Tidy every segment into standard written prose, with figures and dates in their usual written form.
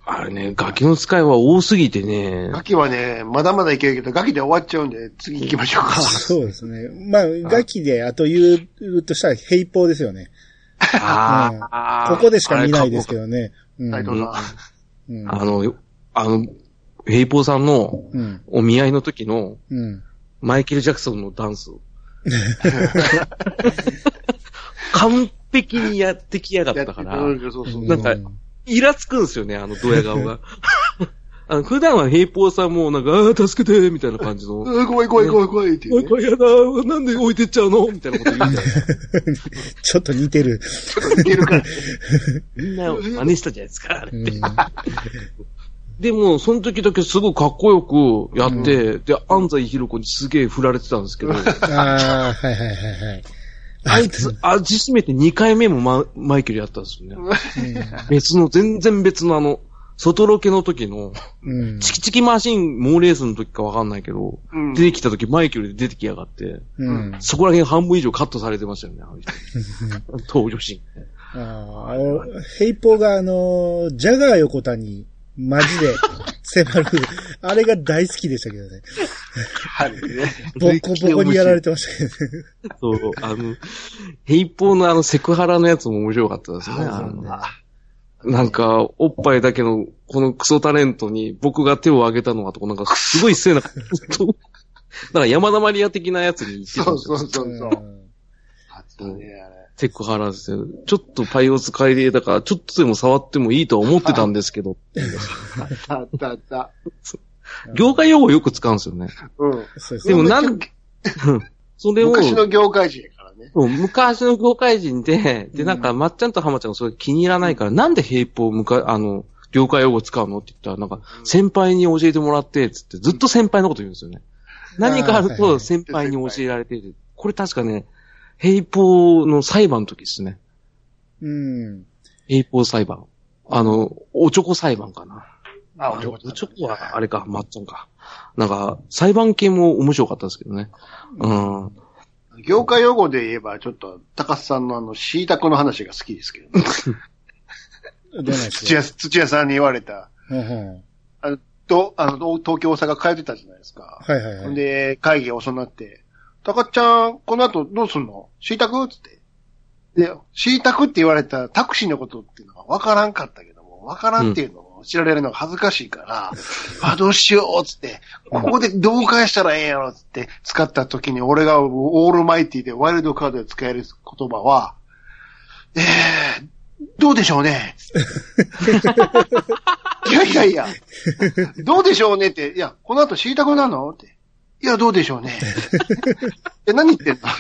あれね、ガキの使いは多すぎてね。 ガキはね、まだまだいけるけど、ガキで終わっちゃうんで、次行きましょうか。 そうですね。まあ、ガキで、あと言うとしたら、平方ですよね。ここでしか見ないですけどね。 斉藤さん。平方さんの、お見合いの時の、マイケル・ジャクソンのダンス。完璧にやってきやがったから、なんか、イラつくんですよね、ドヤ顔が。普段は平方さんもなんか、助けてみたいな感じの。 怖いって、ね。 怖いやだ、なんで置いてっちゃうのみたいなこと言うんだよ。 ちょっと似てる。 から。 みんな真似したじゃないですか、あれって。でも、その時だけすごいかっこよくやって、で、安西ひろ子にすげえ振られてたんですけど。 はいはいはい。 あいつ、味しめて2回目もマイケルやったんですよね。全然別の外ロケの時の、チキチキマシンモーレースの時かわかんないけど、出てきた時マイケルで出てきやがって、そこら辺半分以上カットされてましたよね、登場シーン。 平方がジャガー横田に、マジで迫る。あれが大好きでしたけどね。 はいね。 ボコボコにやられてましたけどね。 そう、平方のセクハラのやつも面白かったですね。なんか、おっぱいだけの、このクソタレントに僕が手を挙げたのはとか、なんか、すごい失礼な、なんか山田マリア的なやつに言ってたんですよ。 そう。あったね、あれ。 セクハラですよ。ちょっとパイオツ改良だから、ちょっとでも触ってもいいとは思ってたんですけど。 あった。 業界用語よく使うんですよね。でもそれを。 昔の業界人やからね。 昔の業界人で、なんか、まっちゃんと浜ちゃんがそれ気に入らないから、なんで平方業界用語使うのって言ったら、なんか、先輩に教えてもらって、つって、ずっと先輩のこと言うんですよね。何かあると先輩に教えられてて、これ確かね、平方の裁判の時ですね。平方裁判。おちょこ裁判かな。おちょこは、あれか、まっちゃんか。なんか、裁判系も面白かったですけどね。 業界用語で言えば、ちょっと、高須さんのシータクの話が好きですけどね。土屋さんに言われた。東京、大阪帰ってたじゃないですか。はい。で、会議遅くなって、高っちゃん、この後どうすんの？シータク？つって。で、シータクって言われたタクシーのことっていうのは分からんかったけども、分からんっていうのを知られるのが恥ずかしいから、どうしようつって、ここでどう返したらええんやろつって使った時に俺がオールマイティでワイルドカードで使える言葉は、どうでしょうね。いや、どうでしょうねって、いや、この後シータクなのって。いや、どうでしょうね。何言ってんのって。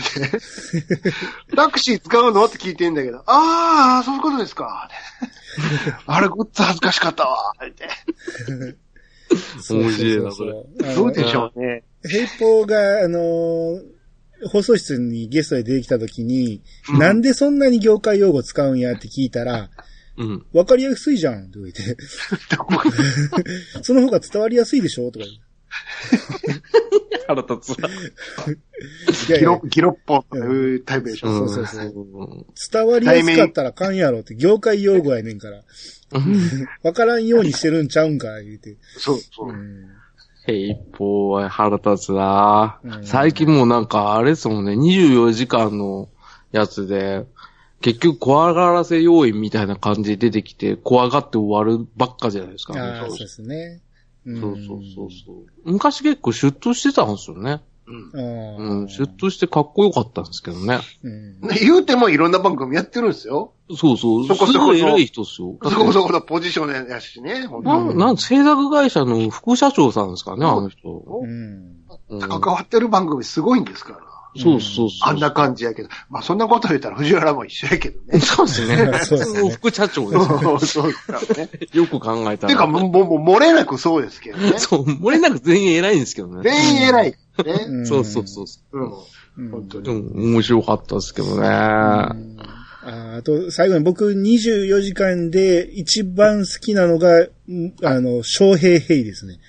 タクシー使うのって聞いてんだけど、そういうことですか。あれ、ごっつ恥ずかしかったわ。って。 面白いな、それ。 どうでしょうね。 平方が、放送室にゲストで出てきたときに、なんでそんなに業界用語使うんやって聞いたら、わかりやすいじゃんって言って。その方が伝わりやすいでしょとか言って。 腹立つわ。 ギロッポっていうタイプでしょ。 そう。伝わりやすかったらかんやろって、業界用語やねんから。わからんようにしてるんちゃうんか、言うて。 そう。 平方は腹立つな、最近もうなんかあれですもんね、24時間のやつで、結局怖がらせ要因みたいな感じで出てきて、怖がって終わるばっかじゃないですか。 そうですね。 そう。昔結構シュッとしてたんですよね。シュッとしてかっこよかったんですけどね。 言うてもいろんな番組やってるんですよ。 そう。すごい偉い人っすよ。 そこそこのポジションやしね。 制作会社の副社長さんですかね、あの人。 関わってる番組すごいんですから。 そう。 あんな感じやけど。まあそんなこと言ったら藤原も一緒やけどね。 そうですね。普通の副社長ですよ。 そうですね。 よく考えたら。 てかもう漏れなくそうですけどね。 そう、漏れなく全員偉いんですけどね。 全員偉い。 ね。そう。 本当に。 面白かったですけどね。 あと、最後に僕24時間で一番好きなのが、翔平ヘイですね。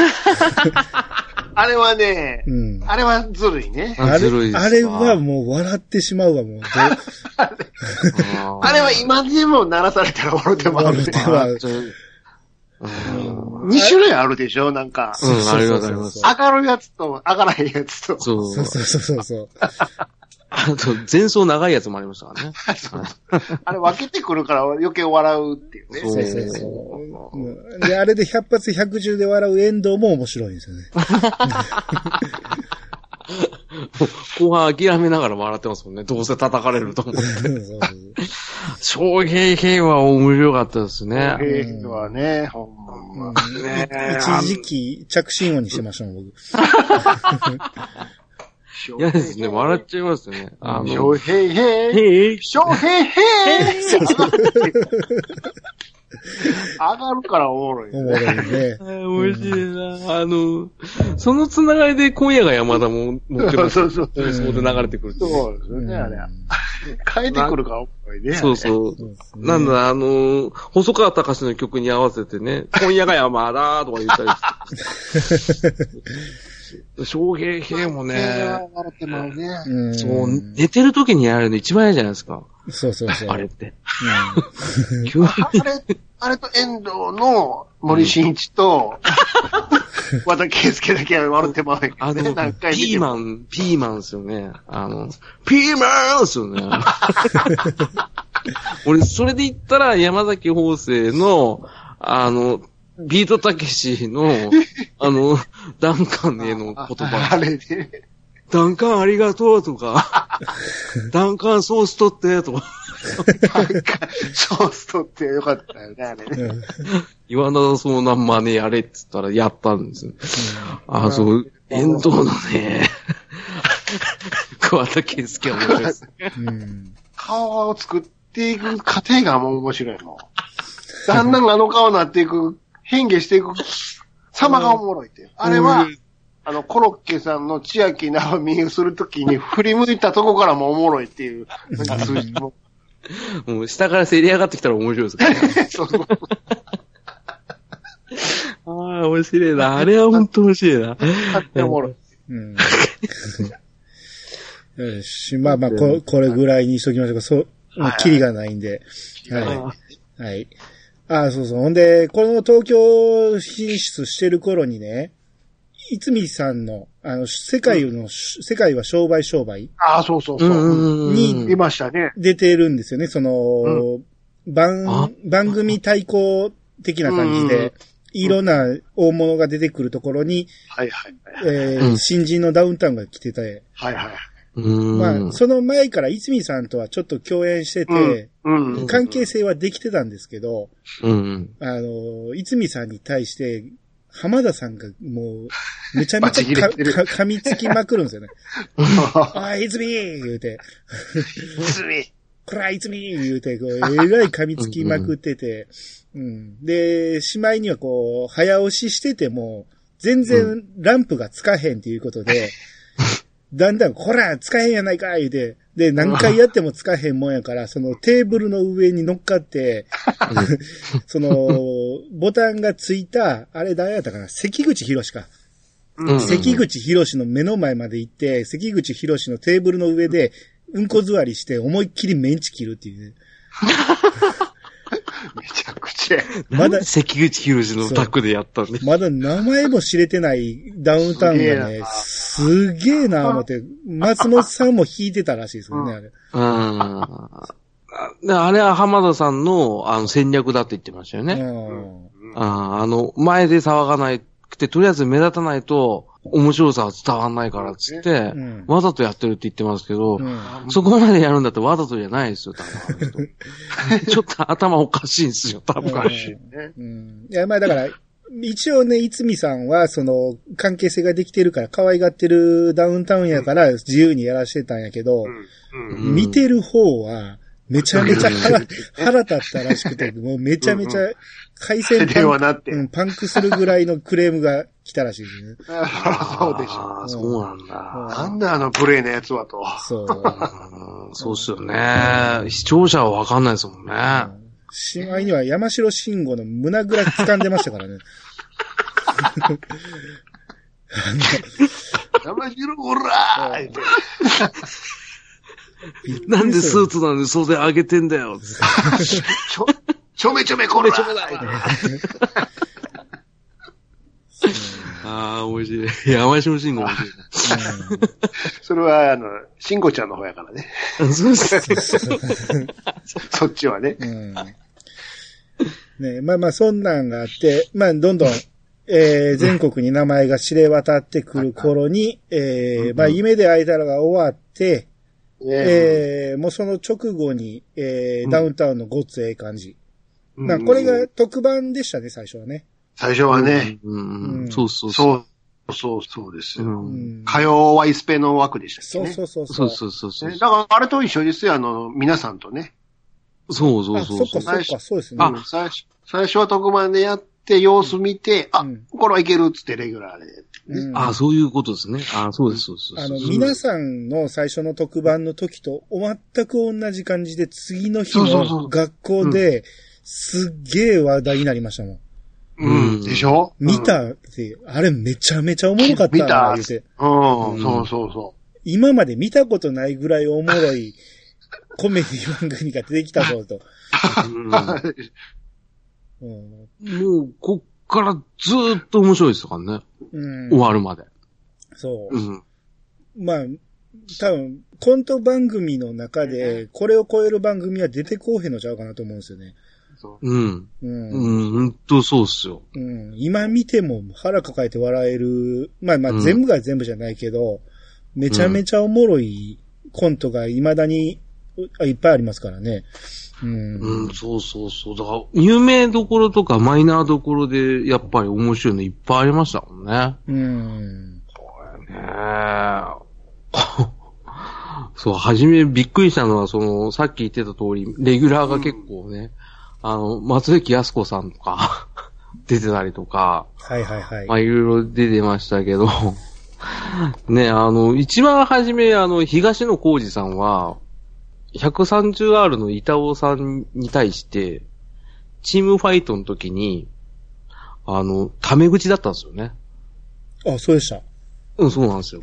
あれはね、あれはずるいね。 ずるいです。 あれはもう笑ってしまうわ、もう。 あれは今でも鳴らされたら笑ってまうね。 2種類あるでしょなんか。 ありますあります。 上がるやつと上がらへんやつと。 そう。 あと、前奏長いやつもありましたからね。 あれ分けてくるから余計笑うっていうね。 そう。で、あれで100発110で笑う遠藤も面白いんですよね。 後半諦めながら笑ってますもんね。どうせ叩かれると思って。翔平平は面白かったですね。 翔平平はね、ほんま。 一時期着信音にしてましたもん、僕。 嫌ですね。笑っちゃいますね。 翔平平翔平平上がるからおもろい。 おもろいね。 面白いな。そのつながりで今夜が山田も持ってます。そう。そうで流れてくる。 そうですよね、あれ。変えてくるからおもろいね。 そう。なんだ、細川隆の曲に合わせてね、今夜が山田とか言ったりして。翔平平もね、そう、寝てる時にやるの一番嫌じゃないですか。 そう。 あれって。 あれと遠藤の森進一と、和田圭介だけは笑ってまうけどね。 ピーマンですよね。ピーマンですよね。俺、それで言ったら山崎邦生の、ビートたけしの、ダンカンへの言葉。 あれで。 ダンカンありがとうとか、ダンカンソース取ってとか。 ダンカンソース取ってよかったよね、あれね。 言わなそうな真似やれって言ったらやったんですよ。そう、遠藤のね、桑田佳祐は面白いですね。 顔を作っていく過程がもう面白いの。だんだんあの顔になっていく、変化していく様がおもろいって。あれは、コロッケさんの千秋直美をするときに振り向いたとこからもおもろいっていう、数字も。 もう下からせり上がってきたら面白いですからね。そう。面白いな。あれは本当面白いな。 おもろい。 よし、まあ、これぐらいにしときましょうか。そう、キリがないんで。はい。そう。ほんで、この東京進出してる頃にね、いつみさんの、世界は商売。 そう。に、いましたね。 出てるんですよね。番組対抗的な感じで、いろんな大物が出てくるところに、新人のダウンタウンが来てて、まあ、その前からいつみさんとはちょっと共演してて、関係性はできてたんですけど、いつみさんに対して、浜田さんがもう、めちゃめちゃ噛みつきまくるんですよね。いつみ言うて。 いつみこら、いつみ言うて、えらい噛みつきまくってて、で、しまいには早押ししてても、全然ランプがつかへんっていうことで、だんだん、ほら、つかへんやないか言うて、で、何回やってもつかへんもんやから、そのテーブルの上に乗っかって、ボタンがついた、あれ誰やったかな、関口博か。関口博の目の前まで行って、関口博のテーブルの上で、うんこ座りして思いっきりメンチ切るっていうね。 めちゃくちゃ。 まだ関口博のタッグでやったんで。 まだ名前も知れてないダウンタウンがね、すげえな思って、松本さんも弾いてたらしいですよね、あれ。 あれは浜田さんの、戦略だって言ってましたよね。前で騒がないくて、とりあえず目立たないと、面白さは伝わんないからっつって、わざとやってるって言ってますけど、そこまでやるんだってわざとじゃないですよ、多分。ちょっと頭おかしいんですよ、多分。おかしいね。 いや、まあだから、一応ね、いつみさんは、関係性ができてるから、可愛がってるダウンタウンやから、自由にやらしてたんやけど、見てる方は、めちゃめちゃ腹立ったらしくて、もうめちゃめちゃ回線パンクするぐらいのクレームが来たらしいですね。 そうでしょ。 そうなんだ。 なんだプレイのやつはと。 そう。 そうっすよね。視聴者はわかんないですもんね。 しまいには山城慎吾の胸ぐら掴んでましたからね。 山城ほらーなんでスーツなのに袖上げてんだよ。 ちょめちょめこれちょめだ面白い。山城慎吾面白い。 それは、慎吾ちゃんの方やからね。 そうですね。 そっちはね。 ね、まあそんなんがあって、どんどん、全国に名前が知れ渡ってくる頃に、夢で会えたらが終わって、もうその直後に、ダウンタウンのごっつええ感じ。これが特番でしたね、最初はね。 最初はね。 そうですよ。火曜ワイスペの枠でしたっけね。 そう。 だからあれと一緒ですよ、皆さんとね。 そう。 そっか、そうですね。 最初は特番でやって、様子見て、これはいけるっつってレギュラーで。 そういうことですね。そうです。 皆さんの最初の特番の時と全く同じ感じで、次の日の学校で、すっげえ話題になりましたもん。 でしょ？ 見たって、あれめちゃめちゃおもろかったな、言うて。 そう。 今まで見たことないぐらいおもろいコメディ番組が出てきたぞ、と。 もう、こっからずーっと面白いですからね。終わるまで。 そう。多分、コント番組の中で、これを超える番組は出てこうへんのちゃうかなと思うんですよね。 ほんとそうっすよ。 今見ても腹抱えて笑える、全部が全部じゃないけど、めちゃめちゃおもろいコントが未だにいっぱいありますからね。 そう。だから、有名どころとかマイナーどころで、やっぱり面白いのいっぱいありましたもんね。これねそう、はじめびっくりしたのは、さっき言ってた通り、レギュラーが結構ね、松雪靖子さんとか、出てたりとか、いろいろ出てましたけど、ね、一番はじめ、東野幸治さんは、130R の板尾さんに対して、チームファイトの時に、タメ口だったんですよね。 そうでした。 そうなんですよ。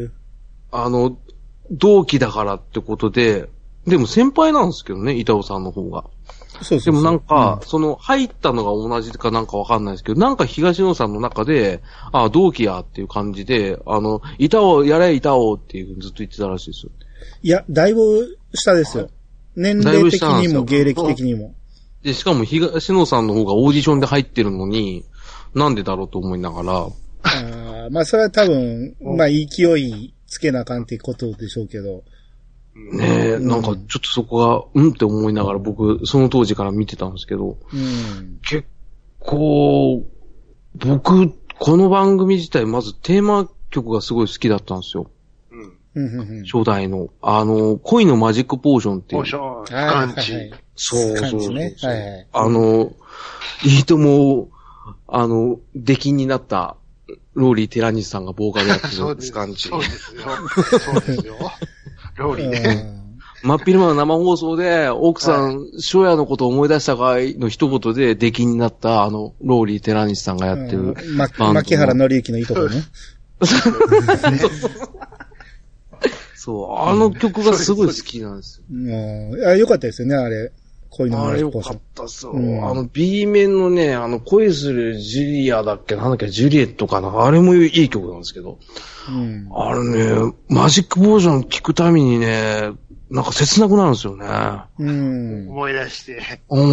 同期だからってことで、でも先輩なんですけどね、板尾さんの方が。そうでもなんか、入ったのが同じかなんかわかんないですけど、なんか東野さんの中で、同期やっていう感じで、板尾、やれ板尾っていうふうにずっと言ってたらしいですよ。 いや、だいぶ下ですよ。年齢的にも芸歴的にも。 で、しかも東野さんの方がオーディションで入ってるのに、なんでだろうと思いながら。 それは多分、勢いつけなあかんってことでしょうけど。 ねえ、なんかちょっとそこが、って思いながら僕、その当時から見てたんですけど、結構、僕、この番組自体、まずテーマ曲がすごい好きだったんですよ。初代の。恋のマジックポーションっていう。 ポーション、スカンチ。 そう。いいとも、出禁になった、ローリー・テラニスさんがボーカルやってるスカンチ。 そうですよ。ローリーね。 真っ昼間の生放送で、奥さん、翔也のことを思い出したかいの一言で出禁になった、ローリー・テラニスさんがやってる。 牧原紀之のいいとこね。 そう、曲がすごい好きなんですよ。よかったですよね、あれ。恋のあれよかったっすよ。B 面のね、恋するジュリアだっけ、なんだっけ、ジュリエットかな。あれもいい曲なんですけど。あれね、マジックポーション聞くたびにね、なんか切なくなるんですよね。 思い出して。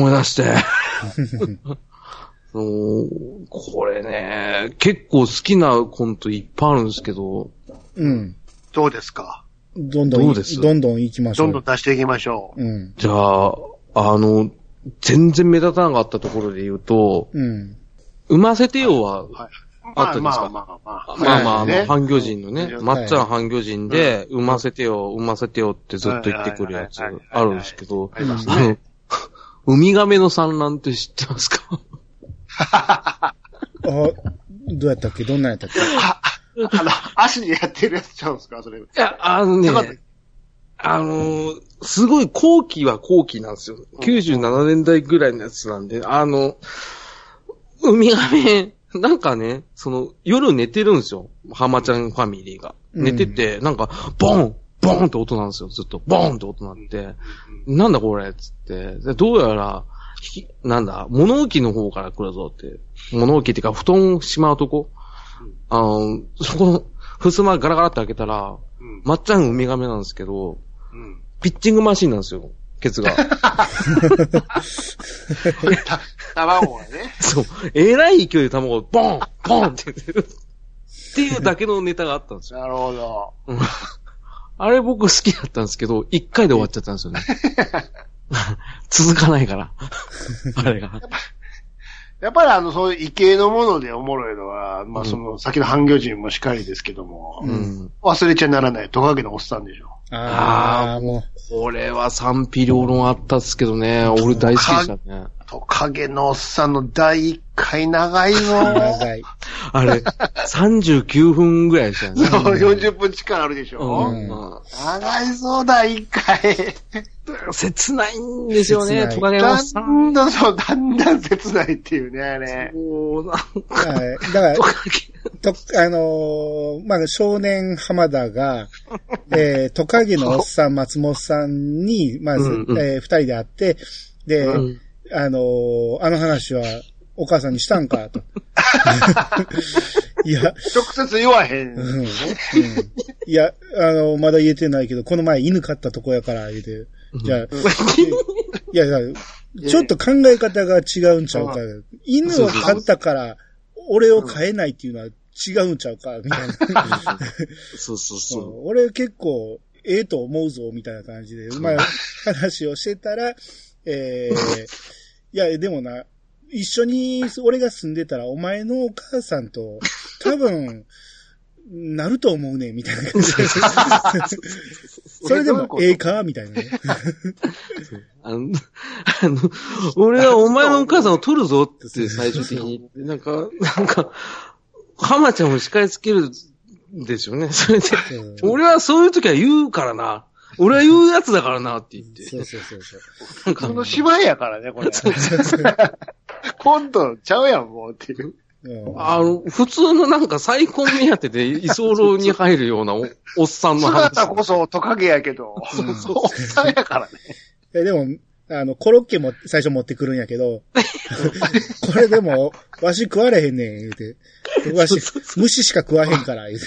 これね、結構好きなコントいっぱいあるんですけど。 どうですか？ どんどん行きましょう。 どんどん出していきましょう。 じゃあ、全然目立たなかったところで言うと、産ませてよは、あったんですか？半魚人のね、まっちゃん半魚人で、産ませてよってずっと言ってくるやつあるんですけど、ウミガメの産卵って知ってますか？ どうやったっけ？どんなんやったっけ？ 足にやってるやつちゃうんですか？それ。いや、すごい後期は後期なんですよ。97年代ぐらいのやつなんで、ウミガメ、なんかね、夜寝てるんですよ。浜ちゃんファミリーが。寝てて、なんか、ボンって音なんですよ。ずっと。ボンって音なんて。なんだこれつって。でどうやら、物置の方から来るぞって。物置っていうか、布団をしまうとこそこの、襖ガラガラって開けたら、まっちゃんウミガメなんですけど、ピッチングマシンなんですよ、ケツが。 卵がね。 そう。えらい勢いで卵をボンボンって出る。っていうだけのネタがあったんですよ。 なるほど。 あれ僕好きだったんですけど、1回で終わっちゃったんですよね。続かないから。あれが。 やっぱりそういう異形のものでおもろいのは、まあその、先の半魚人もしかりですけども、忘れちゃならないトカゲのおっさんでしょ。 もう。これは賛否両論あったっすけどね、俺大好きでしたね。 トカゲのおっさんの第1回長いの。 長い。 あれ、39分ぐらいでしたよね。 そう、40分近くあるでしょ。長いそうだ、1回。 切ないんですよね、トカゲのおっさん。 だんだん切ないっていうね、あれ。 そう、なんか。 だから、まあ、少年浜田が、トカゲのおっさん、松本さんに、まず、二人で会って、で、あの話は、お母さんにしたんかと。いや。 直接言わへん。 いや、まだ言えてないけど、この前犬飼ったとこやから、言うて。じゃあ、いや、ちょっと考え方が違うんちゃうか。犬を飼ったから、俺を飼えないっていうのは違うんちゃうか、みたいな。 そうそうそう。 俺結構、ええと思うぞ、みたいな感じで、まあ、話をしてたら、いや、でもな、一緒に俺が住んでたらお前のお母さんと多分、なると思うね、みたいな感じで。それでもええかみたいなね。 俺はお前のお母さんを取るぞって最終的に。なんか、浜ちゃんを叱りつけるんですよね。それで、俺はそういう時は言うからな。俺は言うやつだからなって言って。 そう。 なんかその芝居やからね、これ。コントちゃうやん、もうっていう。 普通のなんか再婚目当てで居候に入るような おっさんの話。 姿こそトカゲやけど、おっさんやからね。 でも、コロッケも最初持ってくるんやけど、これでも、わし食われへんねん、言うて。わし、虫しか食わへんから、言うて。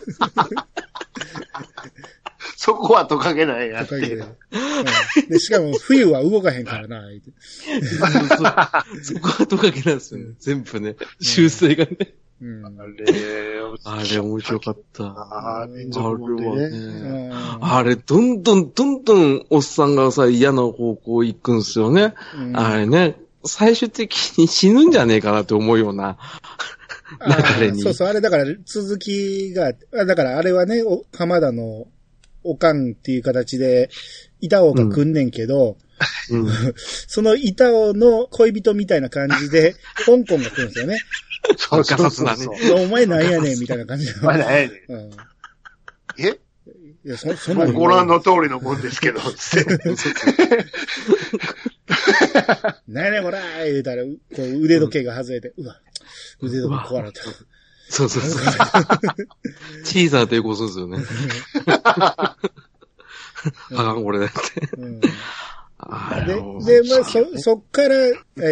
そこはトカゲないやって。トカゲで、しかも冬は動かへんからな、言うて。 そこはトカゲなんですよね。全部ね。修正がね。あれ面白かった。あれ、どんどんおっさんがさ、嫌な方向行くんすよね。あれね、最終的に死ぬんじゃねえかなって思うような流れに。 そう、あれだから続きが、だからあれはね、浜田のおかんっていう形で、板尾が来んねんけど、その板尾の恋人みたいな感じで、香港が来るんですよね。 そう。 お前なんやねんみたいな感じで。 お前なんやねん。えいや、そんなご覧の通りのもんですけど、つって。 なんやねんこらー言うたら、こう腕時計が外れて、うわ、腕時計壊れた。 そう。小さな抵抗するんですよね。あかん、これだって。 で、まあ、そっから、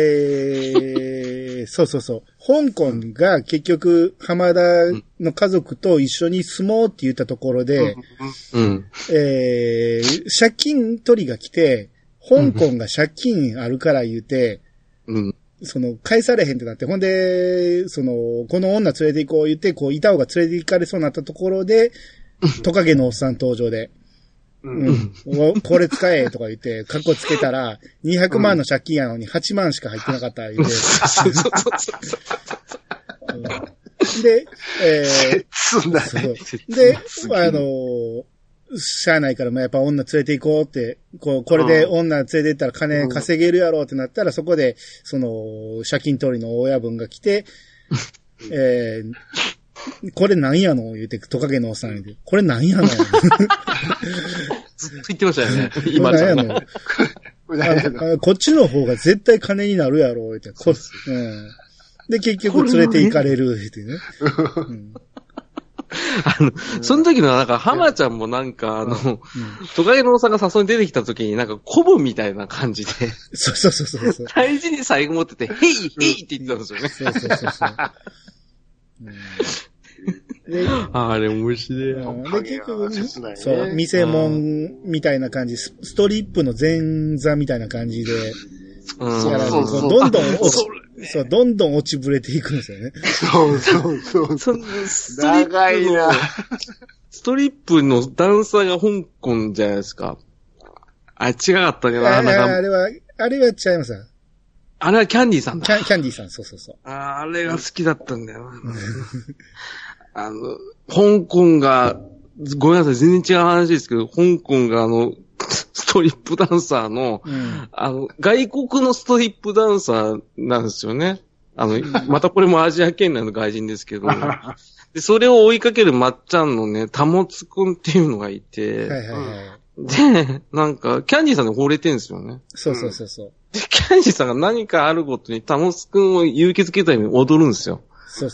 そう。香港が結局、浜田の家族と一緒に住もうって言ったところで、借金取りが来て、香港が借金あるから言うて、返されへんってなって、ほんで、この女連れて行こう言って、板尾が連れて行かれそうになったところで、トカゲのおっさん登場で、これ使えとか言って、カッコつけたら、200万の借金やのに8万しか入ってなかった言って。で、で、しゃあないから、やっぱ女連れて行こうって、これで女連れて行ったら金稼げるやろうってなったら、そこで、借金取りの親分が来て、これなんやの言うて、トカゲのおっさんで。これなんやのずっと言ってましたよね。 今なんやのこっちの方が絶対金になるやろ言うて。で、結局連れて行かれる、言うてね。 その時のなんか、浜ちゃんもなんかトカゲのおっさんが誘いに出てきた時になんか、コブみたいな感じで。 そう。 大事に最後持ってて、ヘイって言ってたんですよね。 そう。 あれ面白いよ。 で、結局、そう、見せ物みたいな感じ、ストリップの前座みたいな感じで、どんどん落ちぶれていくんですよね。 そう。長いな。 ストリップのダンサーが香港じゃないですか。あれ違かったかな。 あれは違いますよ。 あれはキャンディーさんだ。 キャンディーさん、そう。 あれが好きだったんだよな。香港が、ごめんなさい、全然違う話ですけど、香港がストリップダンサーの、外国のストリップダンサーなんですよね。またこれもアジア圏内の外人ですけど、で、それを追いかけるまっちゃんのね、たもつくんっていうのがいて、で、なんか、キャンディーさんに惚れてんですよね。 そう。 で、キャンディーさんが何かあるごとにたもつくんを勇気づけたように踊るんですよ。 そう。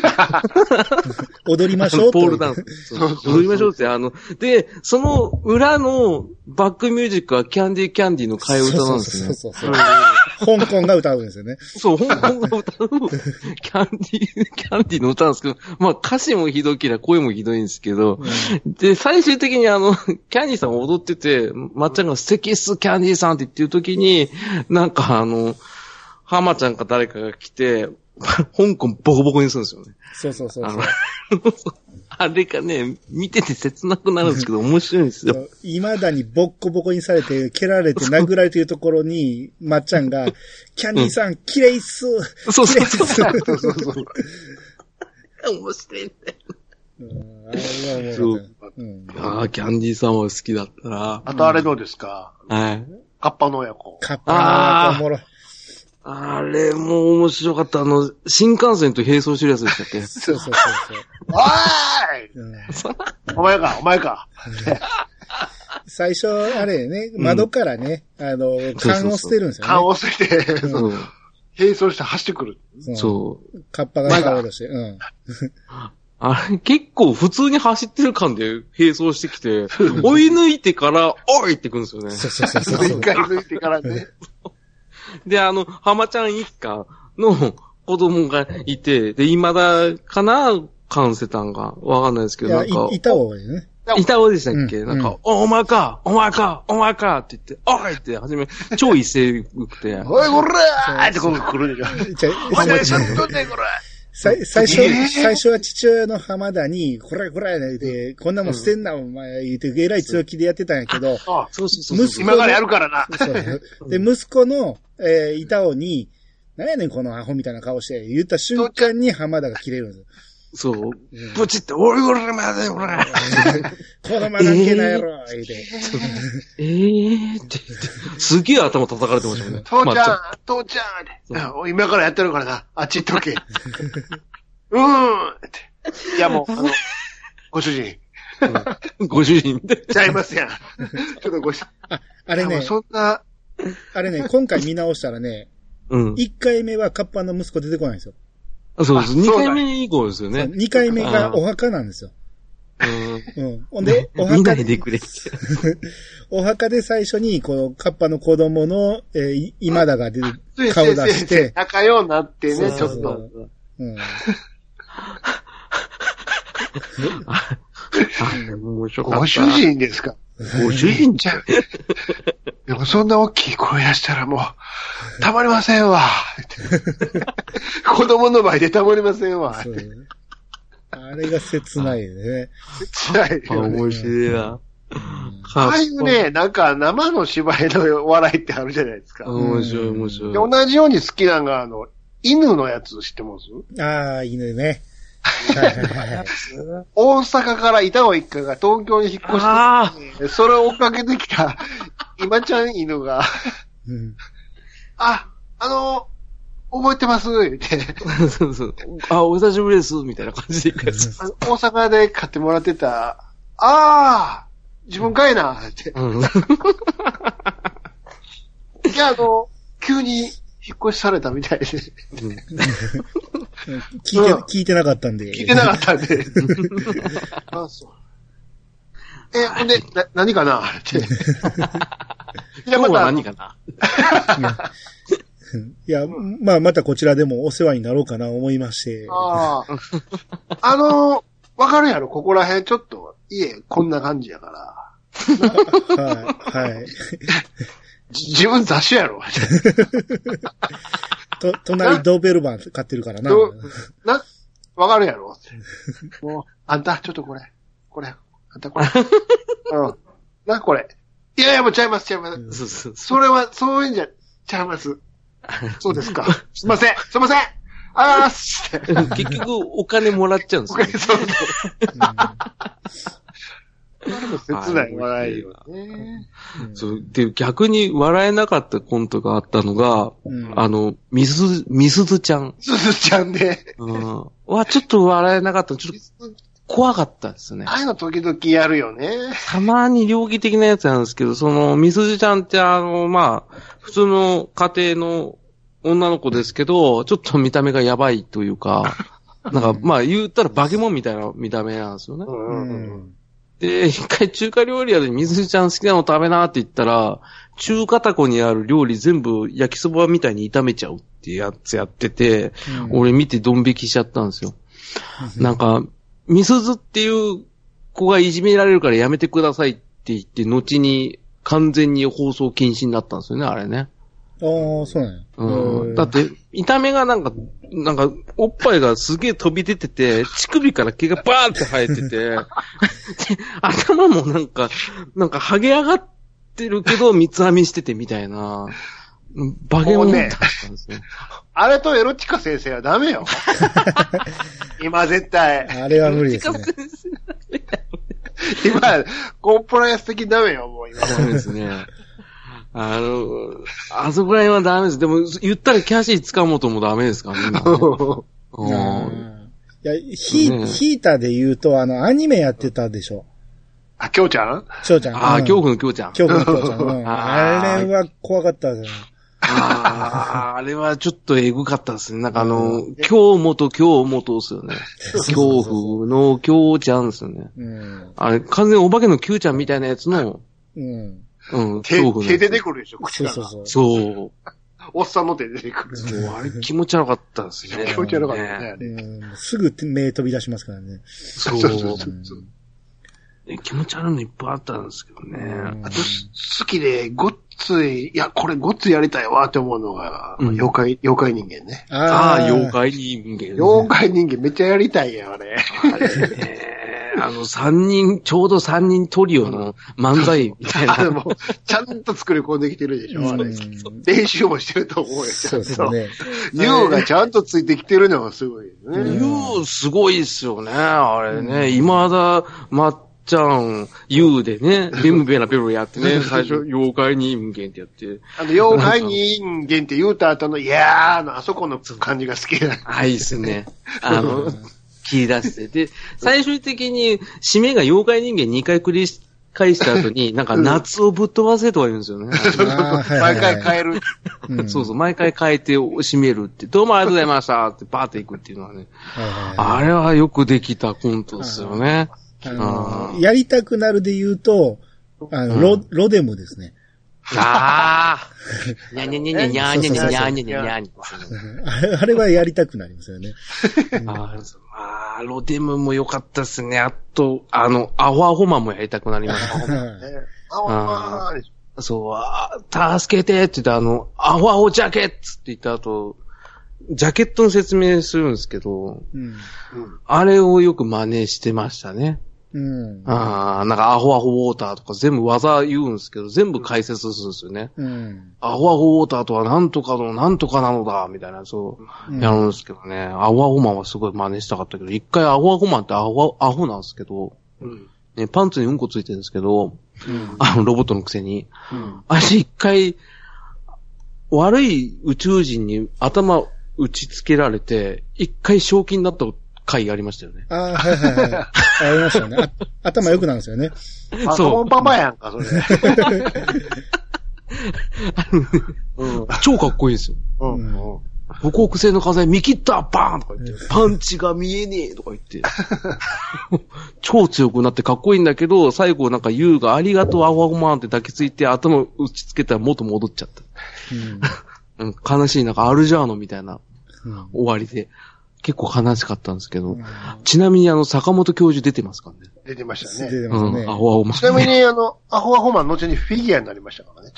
踊りましょうポールダンス。踊りましょうって、で、その裏のバックミュージックはキャンディーの替え歌なんですね。 そう。香港が歌うんですよね。 そう、香港が歌うキャンディーの歌なんですけど、まあ歌詞もひどければ声もひどいんですけど、で、最終的にキャンディーさんが踊ってて、まっちゃんが素敵っす、キャンディーさんって言ってる時に、なんか浜ちゃんか誰かが来て、香港ボコボコにするんですよね。 そう。 あれがね、見てて切なくなるんですけど、面白いんですよ。 未だにボッコボコにされて、蹴られて殴られているところに、まっちゃんが、キャンディーさん、綺麗っす。 そう。面白いね。キャンディーさんは好きだったな。 あとあれどうですか？ はい。 カッパの親子おもろい。 あれも面白かった。新幹線と並走してるやつでしたっけ？ そう。 おーい、お前か。 最初、あれね、窓からね、缶を捨てるんですよね。 缶を捨てて、並走して走ってくる。 そう。 カッパが倒れして、 あれ、結構普通に走ってる感で並走してきて、追い抜いてから、おいってくるんですよね。 そう。 一回抜いてからね。 で、浜ちゃん一家の子供がいて、で、今だかな、カンセタンが。わかんないですけど、なんか。 板尾でね。 板尾でしたっけ、なんか、お前かって言って、おいって初め、超威勢よくて。 おい、こらーってここ来るでしょ。お前ちゃんとね、これ。 最初は父親の浜田に、これで、こんなもん捨てんな、お前、言って、えらい強気でやってたんやけど、 そう。今からやるからな。 で、息子の、板尾に、何やねんこのアホみたいな顔して、言った瞬間に浜田が切れるんですよ。 そう。ブチって、おい、これまで、これ。 子供関係ないやろ、言うて。 って言って、すげえ頭叩かれてましたね。 父ちゃんって。今からやってるからな。あっち行っとけ。って。いやもう、ご主人。 ご主人で。 ちゃいますやん。ちょっとあれね、 そんな、 あれね、今回見直したらね、1回目はカッパの息子出てこないんですよ。 そうです。2回目以降ですよね。 2回目がお墓なんですよ。ほんで、 見ないでくれ。 お墓で最初に、このカッパの子供の、今田が出る、顔出して。 仲良うなってね、ちょっと。ご主人ですか？ ご主人じゃん。 でもそんな大きい声出したらもう、たまりませんわ。子供の前でたまりませんわ。 あれが切ないよね。 切ないよね。 面白いな。 ああいうね、なんか生の芝居の笑いってあるじゃないですか。 面白い。 で、同じように好きなのが、犬のやつ知ってます？ ああ、犬ね。 大阪から板尾一家が東京に引っ越して、それを追っかけてきた今ちゃん犬が、覚えてます言って。 そう。お久しぶりですみたいな感じで。 大阪で買ってもらってた、自分かいなって。いや、急に引っ越しされたみたいで。 聞いてなかったんで。 聞いてなかったんで。そう。ほんで、何かなって。 今日は何かな。 いや、またこちらでもお世話になろうかな思いまして。 わかるやろ、ここら辺ちょっと、家こんな感じやから。 はい。 自分雑種やろ。 隣ドーベルマン買ってるからな。 わかるやろ。もう、あんた、ちょっとこれ。あんたこれ。これ。いや、もうちゃいます。それは、そういうんじゃ、ちゃいます。そうですか。すいません。 結局、お金もらっちゃうんですよ。 切ない笑いよね。 そう。で、逆に笑えなかったコントがあったのが、みすずちゃん。 すずちゃんで。 ちょっと笑えなかった。ちょっと怖かったですね。 ああいうの時々やるよね。 たまに猟奇的なやつなんですけど、みすずちゃんって普通の家庭の女の子ですけど、ちょっと見た目がやばいというか、言ったら化け物みたいな見た目なんですよね。で、一回中華料理屋でみすずちゃん好きなの食べなって言ったら、中華タコにある料理全部焼きそばみたいに炒めちゃうってやつやってて、俺見てドン引きしちゃったんですよ。みすずっていう子がいじめられるからやめてくださいって言って、後に完全に放送禁止になったんですよね、あれね。 ああ、そうなんや。だって、見た目がおっぱいがすげえ飛び出てて、乳首から毛がバーンって生えてて、で頭も剥げ上がってるけど、三つ編みしててみたいな、バケモンだったんですね。 あれとエロチカ先生はダメよ。今絶対。 あれは無理ですね。 今、コンプライアンス的にダメよ、もう今。 そうですね。あそこら辺はダメです。でも、言ったらキャシー塚本もダメですからね。 いや、ヒーターで言うと、アニメやってたでしょ。 あ、きょうちゃん。 恐怖のきょうちゃん。 恐怖のきょうちゃん。あれは怖かったですね。 あれはちょっとエグかったですね。京本ですよね。恐怖のきょうちゃんですよね。あれ、完全にお化けの Q ちゃんみたいなやつの、 恐怖の。手出てくるでしょ、口から。 そう。 おっさんの手出てくる。 あれ気持ち悪かったですね。 気持ち悪かったね。 すぐ目飛び出しますからね。 そう。気持ち悪いのいっぱいあったんですけどね。 あと、好きで、ごっつい、これごっついやりたいわって思うのが、妖怪人間ね。 妖怪人間。 妖怪人間めっちゃやりたいやん、あれ。 ちょうど3人トリオの漫才みたいな。 もう、ちゃんと作り込んできてるでしょ、あれ。練習もしてると思うよ。 そうですね。 ユウがちゃんとついてきてるのがすごいよね。 ユウすごいっすよね、あれね。今田、ちゃん、ユウでね、ベムベラベロやってね、最初、妖怪人間ってやって。 妖怪人間って言うた後の、いやーのあそこの感じが好きだ。 いいっすね。切り出して。で、最終的に、締めが妖怪人間2回繰り返した後に、夏をぶっ飛ばせとか言うんですよね。 毎回変える。 そう、毎回変えて締めるって、どうもありがとうございましたってバーっていくっていうのはね。あれはよくできたコントですよね。 やりたくなるで言うと、ロデムですね。 にゃにゃにゃにゃにゃにゃにゃにゃにゃにゃにゃ。 あれはやりたくなりますよね。 ロデムも良かったですね。あと、アホアホマンもやりたくなりました。そう、助けてって言ってアホアホジャケッツって言った後、ジャケットの説明するんですけど、あれをよく真似してましたね。アホアホウォーターとか全部技言うんですけど、全部解説するんですよね。アホアホウォーターとはなんとかのなんとかなのだ、みたいなやつをやるんですけどね。アホアホマンはすごい真似したかったけど、一回アホアホマンってアホなんですけど、パンツにうんこついてるんですけど、ロボットのくせに。あれ一回、悪い宇宙人に頭打ち付けられて、一回正気になった回ありましたよね。 はい。ありましたね。頭良くなるんですよね。 そう。パパやんか、それ。 超かっこいいですよ。北北西の風見切ったバーンとか言って、パンチが見えねえとか言って。超強くなってかっこいいんだけど、最後ユウがありがとうアホアホマンって抱きついて頭打ちつけたら元戻っちゃった。悲しいアルジャーノみたいな終わりで。 結構悲しかったんですけど、ちなみに坂本教授出てますからね。 出てましたね。 出てますね。 アホアホマン。 ちなみにアホアホマン後にフィギュアになりましたからね。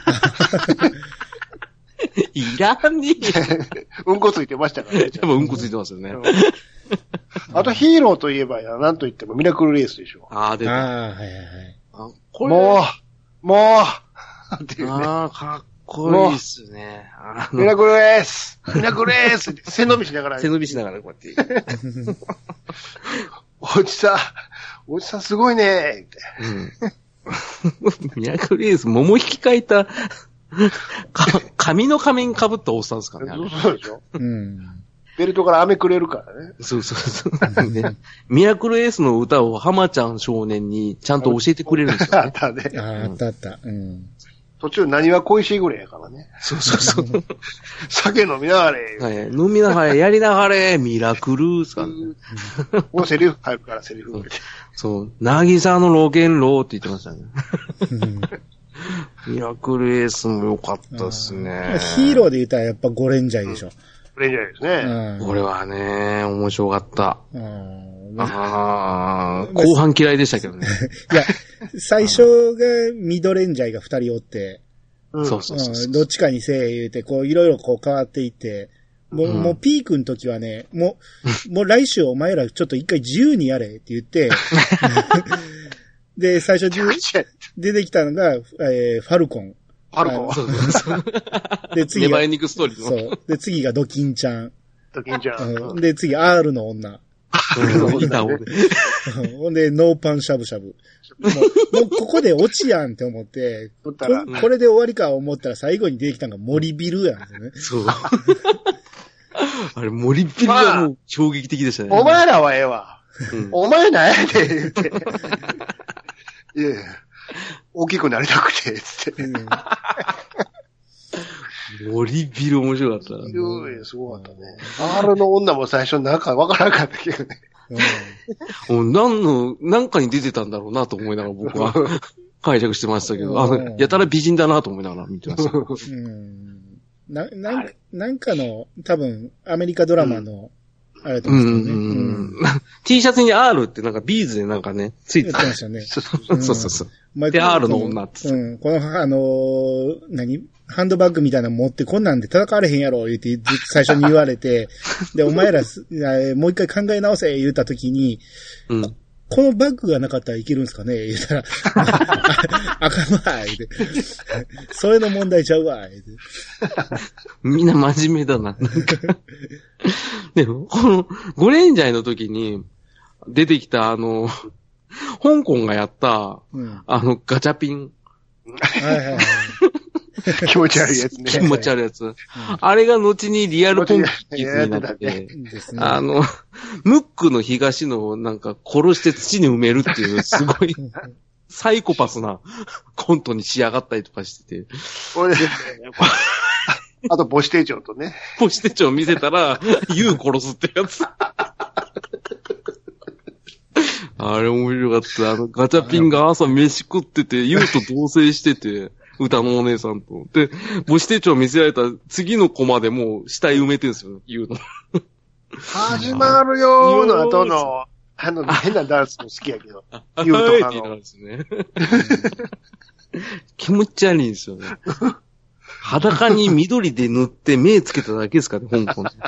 いらんねえ。 うんこついてましたからね。 やっぱうんこついてますよね。 あとヒーローといえばなんと言ってもミラクルレースでしょ。 ああ、出た。 はいはいはい。 もうっていうね。 かっこいいっすね。 ミラクルレースミラクルレースって背伸びしながら。 背伸びしながらこうやって。 おじさんすごいねーって。 ミラクルレース、桃引き書いた、紙の仮面被ったおっさんですかね。 そうでしょ。ベルトから飴くれるからね。 そう。ね、ミラクルエースの歌を浜ちゃん少年にちゃんと教えてくれるんですよね。 あったね。 あった。 途中何は恋しいぐらいやからね。 そう。 酒飲みながれ。 はい。飲みながらやりながらミラクルースか、ね。 もうセリフ入るからセリフ。 そう。なぎさのロケンローって言ってましたね。ミラクルエースも良かったっすね。 ヒーローで言ったらやっぱゴレンジャーでしょ。 ゴレンジャーですね。 これはね、面白かった。後半嫌いでしたけどね。 いや、最初がミドレンジャーが2人おって、 そう。 どっちかにせえ言うて、こういろいろこう変わっていって、もうピークの時はね、もう来週お前らちょっと一回自由にやれって言って、で、最初出てきたのが、ファルコン。 そう。 で、次が。 ネバーエンディングストーリーの。 そう。で、次がドキンちゃん。 ドキンちゃん。 で、次、R の女。ほんで、ノーパンしゃぶしゃぶ。もうここで落ちやんって思って、これで終わりか思ったら最後に出てきたのが森ビルやんですね。 そう。あれ、森ビルがもう衝撃的でしたね。 お前らはええわ。お前なんやで言って。いやいや、大きくなりたくて、つって。 森ビル面白かったな。 すごかったね。R の女も最初なんかわからなかったけどね。 なんかに出てたんだろうなと思いながら僕は解釈してましたけど、やたら美人だなと思いながら見てました。 なんかの、多分、アメリカドラマの、あれだったんですけどね。 T シャツに R ってなんかビーズでなんかね、ついてましたね。 そう。で、R の女って。 この、ハンドバッグみたいなの持ってこんなんで叩かれへんやろ言って最初に言われて、で、お前らもう一回考え直せ言ったときに、このバッグがなかったらいけるんですかね言ったら、あかんわ言って。それの問題ちゃうわ言って。 みんな真面目だな。でも、この、ゴレンジャーの時に出てきた香港がやった、ガチャピン。 気持ち悪いやつね。 気持ち悪いやつ。あれが後にリアルポンキーズになって、ムックの東野をなんか殺して土に埋めるっていう、すごい、サイコパスなコントに仕上がったりとかしてて。 あと母子手帳とね。 母子手帳見せたら、ユウ殺すってやつ。あれ面白かった。ガチャピンが朝飯食ってて、ユウと同棲してて、歌のお姉さんと。で、母子手帳見せられた次のコマでもう死体埋めてるんですよ、ユウの。 始まるよーの後の、変なダンスも好きやけど。ユウとかの。 気持ち悪いんですよね。裸に緑で塗って目つけただけですかね、香港で。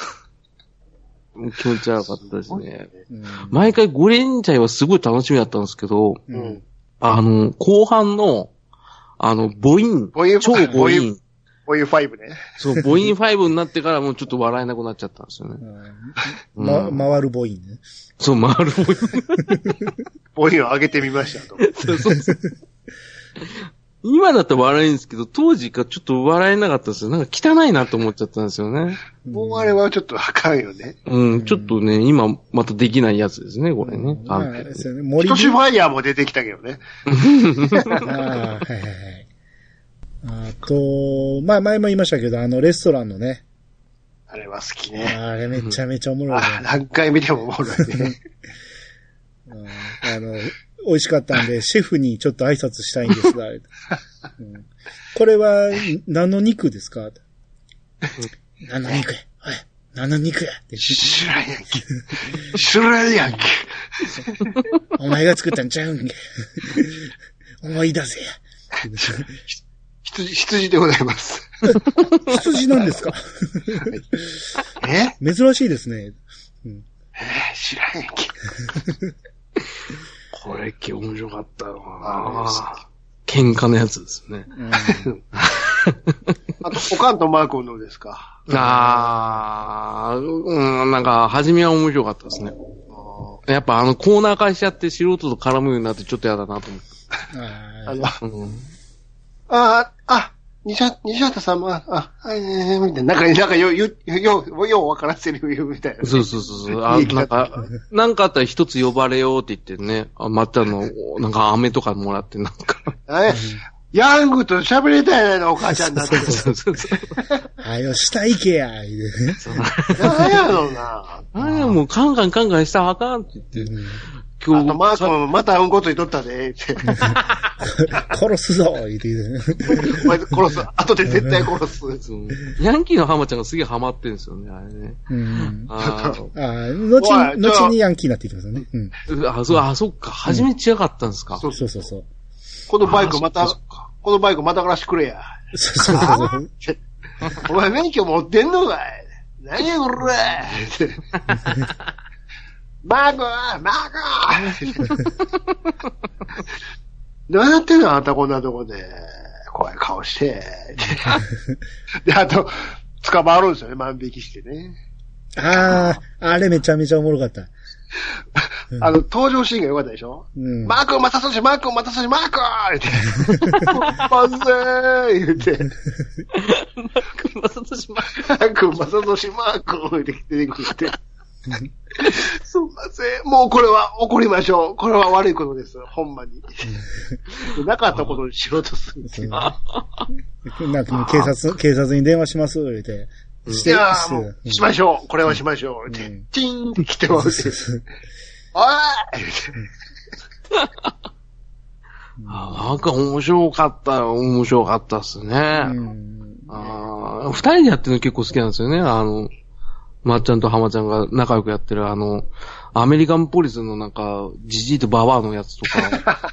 気持ち悪かったですね。毎回ゴレンジャーはすごい楽しみだったんですけど、後半の、母音、超母音。 母音5ね。 そう、母音5になってからもうちょっと笑えなくなっちゃったんですよね。 回る母音ね。 そう、回る母音。 母音を上げてみましたと。 そう今だったら笑えるんですけど、当時がちょっと笑えなかったですよ。なんか汚いなと思っちゃったんですよね。 もうあれはちょっとあかんよね。 ちょっとね、今またできないやつですね、これね。 ヒトシファイヤーも出てきたけどね。 あと、前も言いましたけど、レストランのね。 あれは好きね。 あれめちゃめちゃおもろいね。 何回見てもおもろいね。 美味しかったんで、シェフにちょっと挨拶したいんですが、これは何の肉ですか何の肉や何の肉やって知らんやんけ。知らんやんけ。 お前が作ったんちゃうんけ。思い出せや。 羊でございます。 羊なんですか？珍しいですね。 知らんやんけ。 これ面白かったよな。喧嘩のやつですね。 あと、おかんとマー君のですか。 なんか、初めは面白かったですね。やっぱコーナー化しちゃって素人と絡むようになってちょっとやだなと思って。 西畑さんも、みたいな、なんかよう分からせるよ、みたいな。 そう。なんかあったら一つ呼ばれようって言ってね、またなんか飴とかもらってなんか。 ヤングと喋りたいやな、お母ちゃんだって。 そう。下行けや、言うね。 なんやろうな。 もうカンカンしたらあかんって言って。 今日。マー君またうんこついとったで、って。 殺すぞ、言うて。 お前殺す。後で絶対殺す。 ヤンキーのハマちゃんがすげえハマってるんですよね、あれね。 後にヤンキーになっていきますよね。 そっか。初め違かったんですか。 そう。 このバイクまたからしてくれや。 そう。 お前免許持ってんのかい？何やこれマークどうやってんのあんたこんなとこで。怖い顔して。で、あと、捕まるんですよね、万引きしてね。 あれめちゃめちゃおもろかった。 登場シーンが良かったでしょ？マークまたそし、マーク言って。まずー言って。マークまさとし、マークって出てくるって。すいません。もうこれは怒りましょう。これは悪いことです。ほんまに。なかったことにしようとするっていう。 なんか警察に電話します、言って。 しましょう。これはしましょう。って。チーンって来てもらって。おいなんか面白かったっすね。二人でやってるの結構好きなんですよね。まっちゃんと浜ちゃんが仲良くやってるアメリカンポリスのなんか、ジジイとババアのやつとか、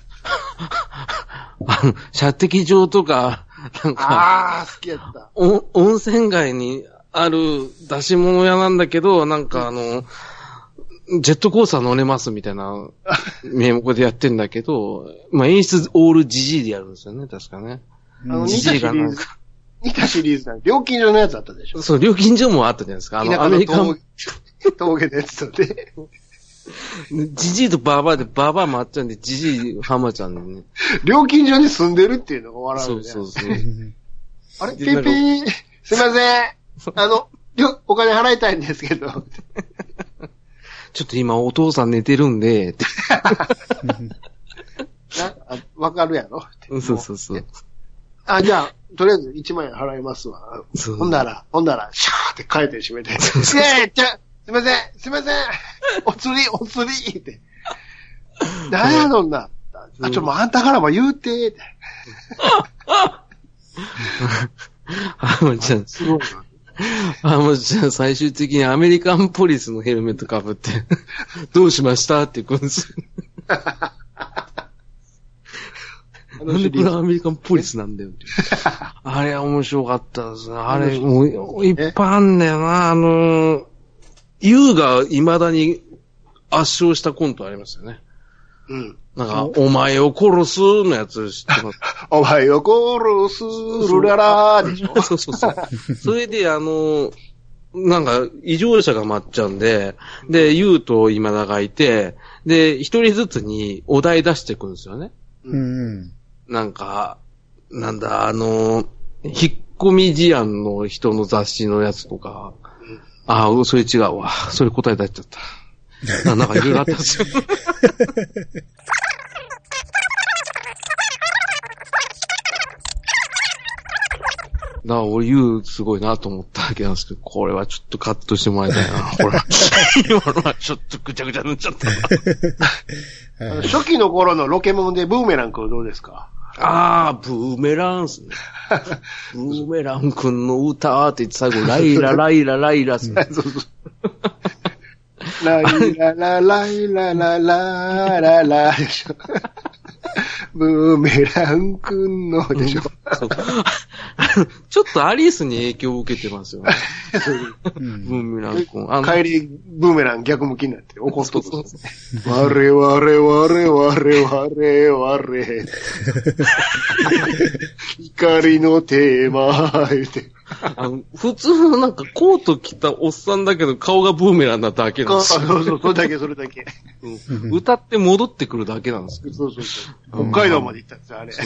射的場とか、なんか、 好きやった。 温泉街にある出し物屋なんだけど、なんかジェットコースター乗れますみたいな名目でやってんだけど、演出オールジジイでやるんですよね、確かね。 ジジイがなんか。似たシリーズなんで、料金所のやつあったでしょ？ そう、料金所もあったじゃないですか。アメリカン。 峠のやつとで。 ジジイとババアで、ババアまっちゃんで、ジジイハマちゃんでね。 料金所に住んでるっていうのが笑うね。 そう。 あれピーピー、すいません。お金払いたいんですけど。 ちょっと今お父さん寝てるんで、 わかるやろ？ そう。 じゃあ、とりあえず1万円払いますわ。ほんなら、シャーって帰って閉めて。すいません。お釣りって。なんやろんな。もうあんたからも言うてって。 浜ちゃん、すごいな。浜ちゃん、最終的にアメリカンポリスのヘルメット被って、どうしましたって言うんですよ。なんでこれアメリカンポリスなんだよって。あれ面白かったですね。あれ、もう、いっぱいあんだよな。ユウが未だに圧勝したコントありますよね。なんか、お前を殺すのやつ知ってます？ お前を殺す、ルララーでしょ？ そう。それで、なんか、異常者がまっちゃうんで、で、ユウと今田がいて、で、一人ずつにお題出していくんですよね。なんか、なんだ、引っ込み思案の人の雑誌のやつとか、それ違うわ。それ答え出しちゃった。なんかいろいろあったんですよ。俺すごいなと思ったわけなんですけど、これはちょっとカットしてもらいたいな。ほら。今のはちょっとぐちゃぐちゃになっちゃった。 初期の頃のロケモンでブーメラン君どうですか？ あー、ブーメランスね。ブーメラン君の歌って言って最後、ライラライラライラス、ね。そうそう。 ライララライラララララでしょ。ブーメラン君のでしょ。 ちょっとアリスに影響を受けてますよね。ブーメラン君。 帰り、ブーメラン逆向きになって怒っとる。我々、我々。光のテーマ、言って。 普通のなんかコート着たおっさんだけど顔がブーメランなだけなんですよ。 そうそう、それだけ。 歌って戻ってくるだけなんですけど。 そう。北海道まで行ったんですよ、あれ。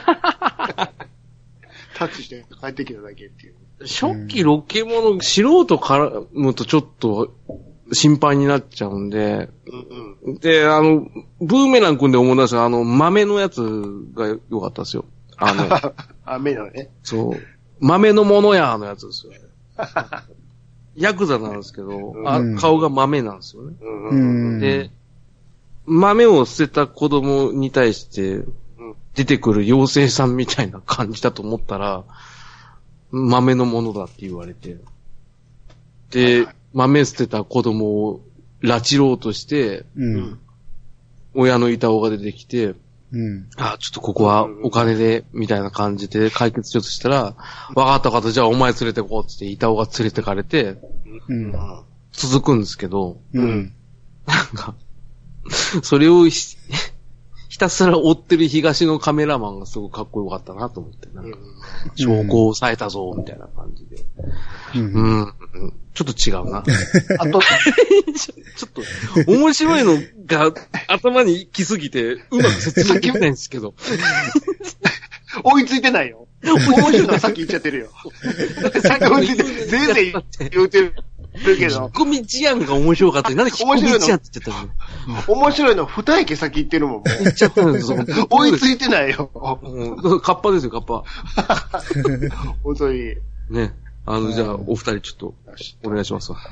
タッチして帰ってきただけっていう。 初期ロケモノ、素人絡むとちょっと心配になっちゃうんで、で、ブーメラン君で思い出した豆のやつが良かったですよ。 豆のね。 そう。豆のものやのやつですよ。ヤクザなんですけど、顔が豆なんですよね。で、豆を捨てた子供に対して、出てくる妖精さんみたいな感じだと思ったら、豆のものだって言われて。で、豆捨てた子供を拉致ろうとして、親の板尾が出てきて、ちょっとここはお金で、みたいな感じで解決しようとしたら、わかった、じゃあお前連れてこうって言って板尾が連れてかれて、続くんですけど、なんか、それをひたすら追ってる東のカメラマンがすごくかっこよかったなと思って、なんか、証拠を抑えたぞ、みたいな感じで。ちょっと違うな。あと、ちょっと、面白いのが頭に来すぎて、うまく説明できないんですけど。 追いついてないよ。面白いのはさっき言っちゃってるよ。さっき追いついて、全然言うてるけど。 引っ込み思案が面白かった。なんで引っ込み思案って言っちゃったの？ 面白いの二駅先行ってるもん。 言っちゃったんですよ。 追いついてないよ。 カッパですよ、カッパ。 遅い。 ね。じゃあ、お二人ちょっと、お願いしますわ。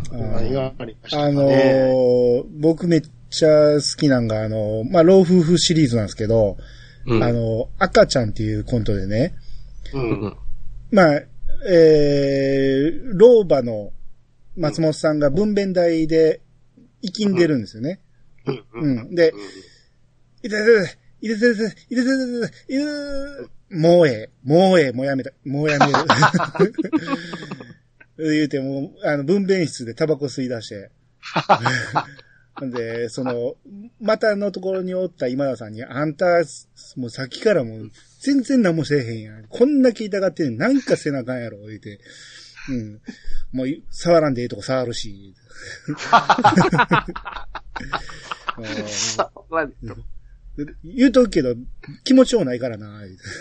僕めっちゃ好きなんが、老夫婦シリーズなんですけど、赤ちゃんっていうコントでね、老婆の松本さんが分娩台で生きんでるんですよね。で、もうやめる。言うても、分娩室でタバコ吸い出して。で、股のところにおった今田さんに、あんた、もうさっきからもう、全然何もせえへんやん。こんだけ痛がってんなんかせなあかんやろ、言うて。もう、触らんでええとこ触るし。言うとくけど、気持ちようないからな。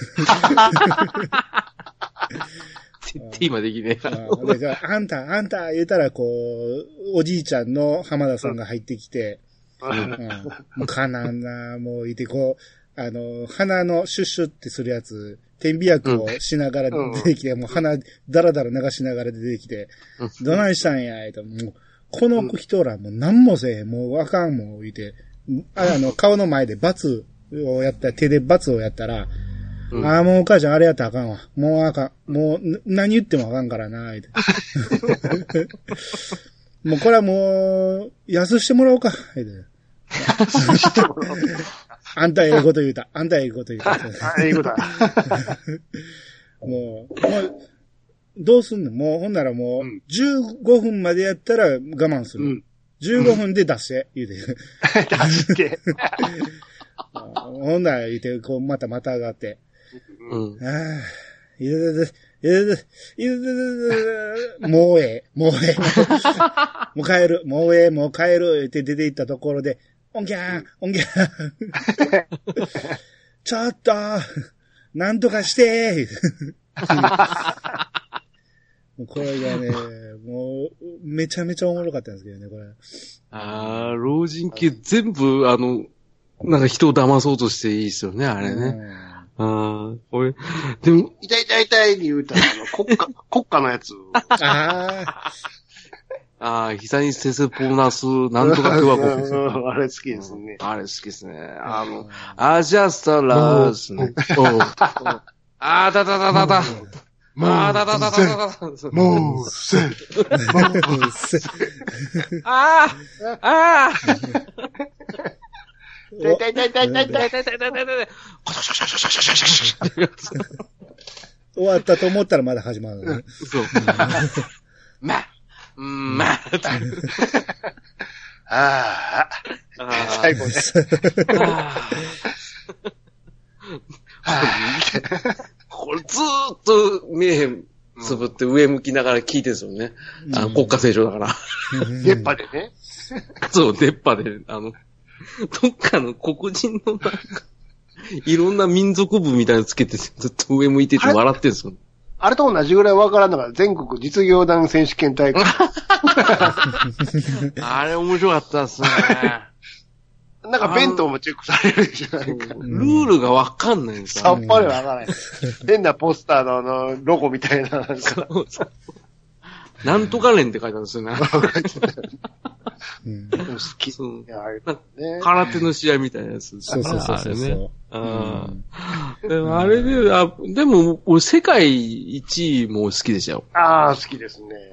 絶対今できねえな。 あんた、言うたら、おじいちゃんの浜田さんが入ってきて、もうかなんな、もういて、鼻のシュッシュってするやつ、点鼻薬をしながら出てきて、もう鼻だらだら流しながら出てきて、どないしたんや、もう、この人らもう何もせえへん、もうあかんもん、言うて、顔の前で罰をやったら、手で罰をやったら、もうお母ちゃんあれやったらあかんわ。もうあかん。もう、何言ってもあかんからな、言うて。もうこれはもう、安してもらおうか、言うて。あんたええこと言うた。 ええことだ。 もう、どうすんの？もう、ほんならもう、15分までやったら我慢する。15分で出して、言うて。 出して。 ほんなら言うて、また上がって。もうええ。もう帰る。もう帰る。って出て行ったところで、おんぎゃーちょっと、なんとかしてこれがね、もう、めちゃめちゃおもろかったんですけどね、これ。 老人系全部、なんか人を騙そうとしていいですよね、あれね。これ、でも、 痛いって言うたら、国家のやつ。 ああ、膝にセセポナス、なんとか共和国。 あれ好きですね。 あれ好きですね。アジャスタラースね。あーだだだだだ。あーだだだだだ。 もうせ。 あーあー痛い痛い痛い痛い痛い痛い痛い痛い痛い痛い。 終わったと思ったらまだ始まるのね。 そう。 ああ。最後ね。 これずーっと見えへんつぶって上向きながら聞いてるんですよね。国家斉唱だから。 出っ歯でね。 そう、出っ歯で、どっかの黒人のなんか、いろんな民族部みたいなのつけてずっと上向いてて笑ってるんですよ。 あれと同じぐらいわからんのが全国実業団選手権大会。 あれ面白かったっすね。 なんか弁当もチェックされるじゃないか。 ルールがわかんないんですよ。 さっぱりわからない。変なポスターのロゴみたいな。なんかなんとか連って書いてあるんですよね。 好き。 空手の試合みたいなやつ。 そうそうそうそう。 でもあれで、でも、俺世界一位も好きでしたよ。 ああ、好きですね。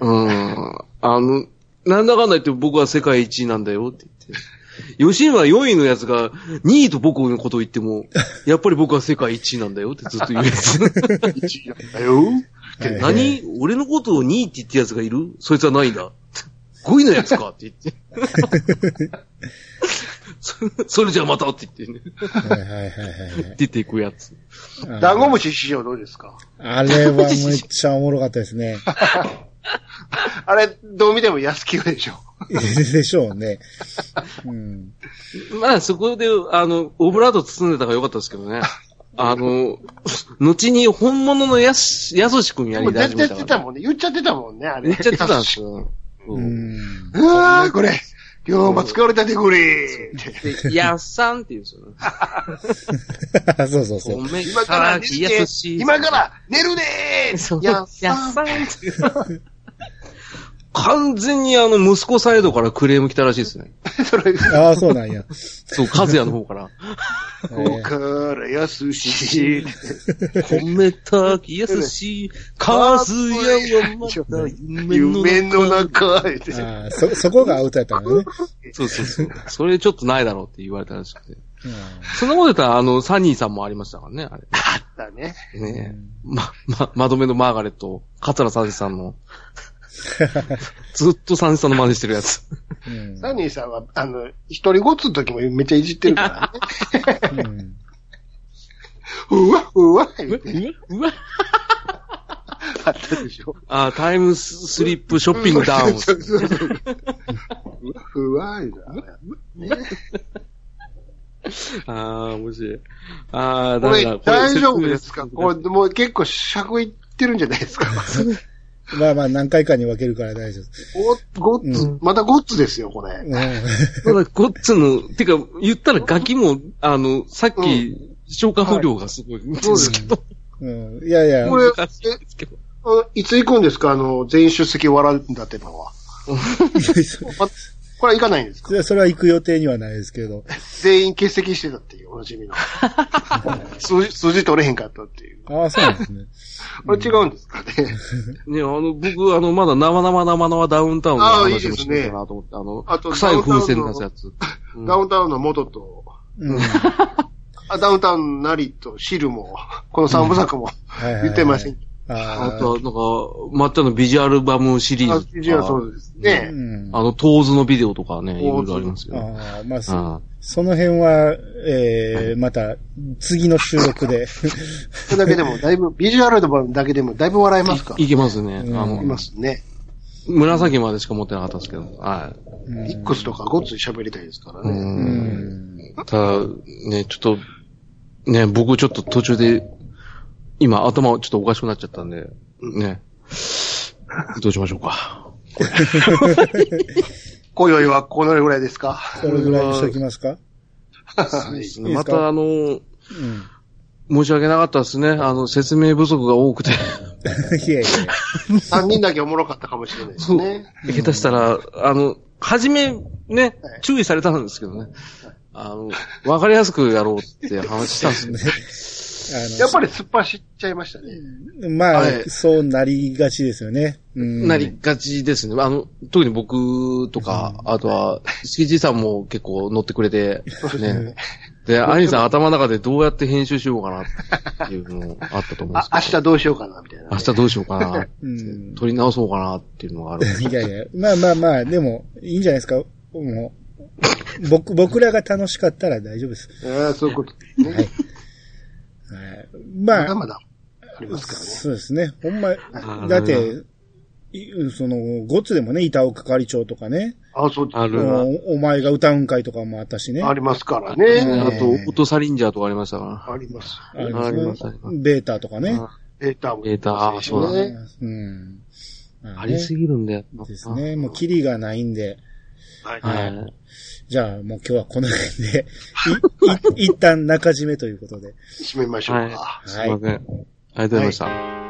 なんだかんだ言って僕は世界一位なんだよって言って。吉村4位のやつが2位と僕のことを言っても、やっぱり僕は世界一位なんだよってずっと言うやつ。 1位なんだよ。 何？俺のことを2位って言ってやつがいる？そいつはないんだ。5位のやつかって言って。それじゃあまたって言ってね。 はいはいはいはい。 出ていくやつ。 ダンゴムシ師匠どうですか？ あれはめっちゃおもろかったですね。 あれ、どう見ても安木でしょ。 でしょうね。 まあそこで、オブラート包んでたからよかったですけどね。後に本物のやすし君やりだしてたから。 言っちゃってたもんね。言っちゃってたもんね、あれ。 言っちゃってたんですよ。 うわー、これ。今日も使われたでこれ。 やっさんって言うんですよね。 そうそうそう。 今から寝るねー。 やっさんって。完全に息子サイドからクレーム来たらしいですね。 ああ、そうなんや。 そう、和也の方から。 ここからやすし。 褒めたきやすし、和也はまた夢の中。 ああ、そこがアウトやったのね。 そうそうそう。それちょっとないだろうって言われたらしくて。そんなこと言ったら、サニーさんもありましたからね、あれ。 あったね。 ねえ。まどめのマーガレット、桂三治さんの。ずっと三治さんの真似してるやつ。 サニーさんは、一人ごっつの時もめっちゃいじってるからね。うわうわあったでしょ。 タイムスリップショッピングダウン。 うわいだ。 面白い。 これ大丈夫ですか？これもう結構尺いってるんじゃないですか？ まあまあ何回かに分けるから大丈夫。ゴッツ、またゴッツですよ、これ。 まだゴッツの、てか、言ったらガキも、さっき、消化不良がすごい。そうですけど。 いやいや。 これ、いつ行くんですか？全員出席笑うんだってのは。これは行かないんですか？ それは行く予定にはないですけど。 全員欠席してたっていうおなじみの。数字取れへんかったっていう。 ああ、そうなんですね。 これ違うんですかね。 ね、僕、まだ生ダウンタウンの話もしてるかなと思って、臭い風船出すやつ。 ダウンタウンの元と、ダウンタウンなりとシルも、この3部作も言ってません。 あと、なんか、抹茶のビジュアルバムシリーズとか。 ビジュアルそうですね。 トーズのビデオとかね、いろいろありますけど。 まあ、その辺は、また、次の収録で。 それだけでも、だいぶ、ビジュアルだけでも、だいぶ笑えますか？ いけますね。いますね。 紫までしか持ってなかったですけど。はい。 X とかゴッツで喋りたいですからね。 ただ、ね、ちょっと、ね、僕ちょっと途中で、今、頭ちょっとおかしくなっちゃったんで、ね。どうしましょうか。 今宵はこのぐらいですか？ これぐらいにしときますか？ そうですね。また申し訳なかったですね。説明不足が多くて。いやいや。3人だけおもろかったかもしれないですね。 下手したら、はじめ、ね、注意されたんですけどね。わかりやすくやろうって話したんですね。 やっぱり突っ走っちゃいましたね。 まあ、そうなりがちですよね。 なりがちですね。特に僕とか、あとは、しきじさんも結構乗ってくれて、ね。で、アニさん頭の中でどうやって編集しようかなっていうのあったと思うんですけど。 明日どうしようかなみたいな、ね。 明日どうしようかな。撮り直そうかなっていうのがある。 いやいや、まあ、でも、いいんじゃないですか。もう、僕らが楽しかったら大丈夫です。 そういうことですね。はい。 まあ、 まだまだありますからね。 そうですね。ほんま、だって、ゴッツでもね、板岡係長とかね。 そうです。 お前が歌うん会とかもあったしね。 ありますからね。 あと、オートサリンジャーとかありましたから。 あります。 あります。ベータとかね。 ベータも。 ベータ、そうだね。ありすぎるんだよ。 ですね。もう、キリがないんで。はい。じゃあ、もう今日はこの辺で、一旦中締めということで。 締めましょうか。 はい。すいません。ありがとうございました。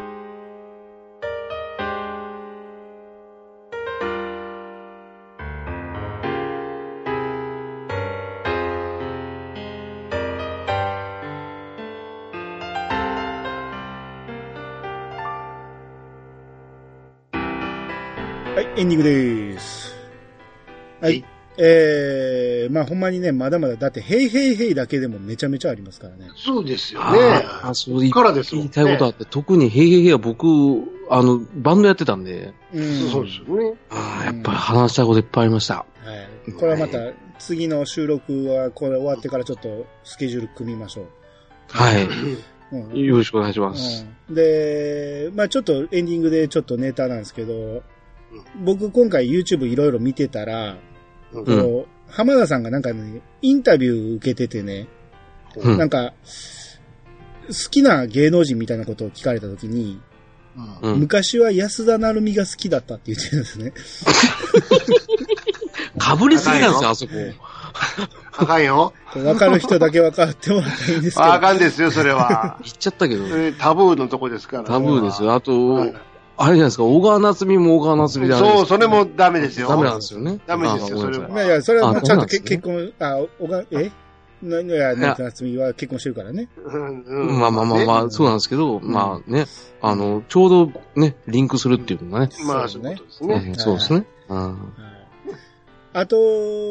はい、エンディングです。はい。まあほんまにね、まだまだ、だって、ヘイヘイヘイだけでもめちゃめちゃありますからね。 そうですよね。 そう言いたいことあって、特にヘイヘイヘイは僕、バンドやってたんで。 そうですよね。 やっぱり話したいこといっぱいありました。はい。 これはまた、次の収録は、これ終わってからちょっとスケジュール組みましょう。 はい。よろしくお願いします。 で、まあちょっとエンディングでちょっとネタなんですけど、僕今回 YouTube いろいろ見てたら、浜田さんがなんかね、インタビュー受けててね、なんか、好きな芸能人みたいなことを聞かれたときに、昔は安田成美が好きだったって言ってるんですね。 かぶりすぎなんですよ、あそこ。 あかんよ。 わかる人だけわかってもらったらいいんですけど。 あかんですよ、それは。 言っちゃったけど。 タブーのとこですから。 タブーですよ。あと、あれじゃないですか、小川夏美も小川夏美である。 そう、それもダメですよ。 ダメなんですよね。 ダメですよ、それは。 いや、それはちゃんと結婚、夏美は結婚してるからね。 まあ、そうなんですけど、まあね、ちょうどね、リンクするっていうのがね。 まあ、そうですね。 そうですね。 あと、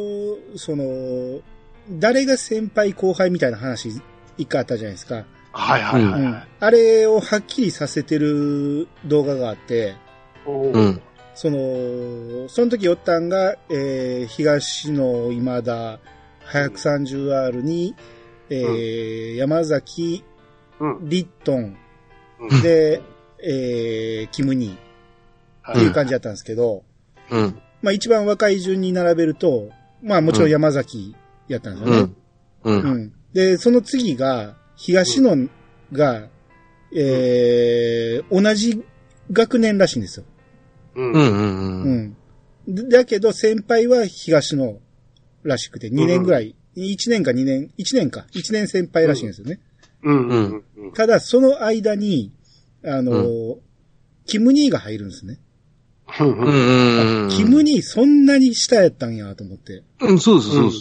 誰が先輩後輩みたいな話、一回あったじゃないですか。 はいはいはい。 あれをはっきりさせてる動画があって、その時おったんが、東野今田、530R に、山崎、リットン、で、キムニーっていう感じだったんですけど、まあ一番若い順に並べると、まあもちろん山崎やったんですよね。で、その次が、東野が、同じ学年らしいんですよ。だけど先輩は東野らしくて2年ぐらい、1年先輩らしいんですよね。ただその間に、キムニーが入るんですね。キムニーそんなに下やったんやと思って。 そうです。